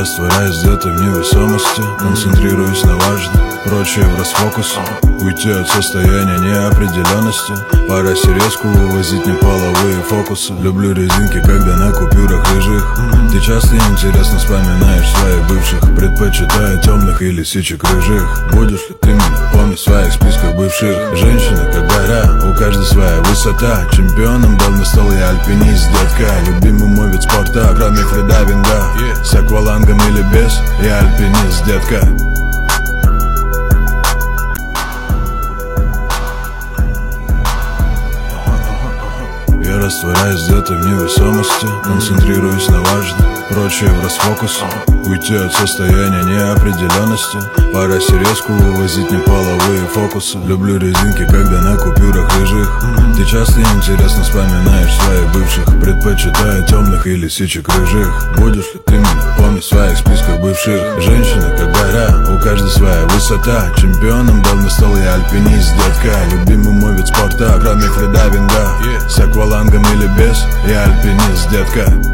растворяюсь где-то в невесомости, концентрируюсь на важном, прочее в расфокусе. Уйти от состояния неопределенности, пора серьезку вывозить, не половые фокусы. Люблю резинки, когда на купюрах рыжих. Ты часто интересно вспоминаешь своих бывших, предпочитая темных и лисичек рыжих. Будешь ли ты меня помнить в своих списках бывших? Женщины, как гора, у каждой своя высота. Чемпионом дал мне стол, я альпинист, детка. Любимый мой вид спорта, кроме фридайвинга. С аквалангом или без, я альпинист, детка. Я растворяюсь где-то в невесомости, концентрируюсь на важном, прочее в расфокусе. Уйти от состояния неопределенности, пора серьезку вывозить, не половые фокусы. Люблю резинки, когда на купюрах рыжих. Ты часто интересно вспоминаешь своих бывших, предпочитая темных и лисичек рыжих. Будешь ли ты меня помнить в своих списках бывших? Женщины, как гора, у каждой своя высота. Чемпионом дал мне стол, я альпинист, детка. Любимый мой вид спорта, кроме фридайвинга. С аквалангом или без, я альпинист, детка.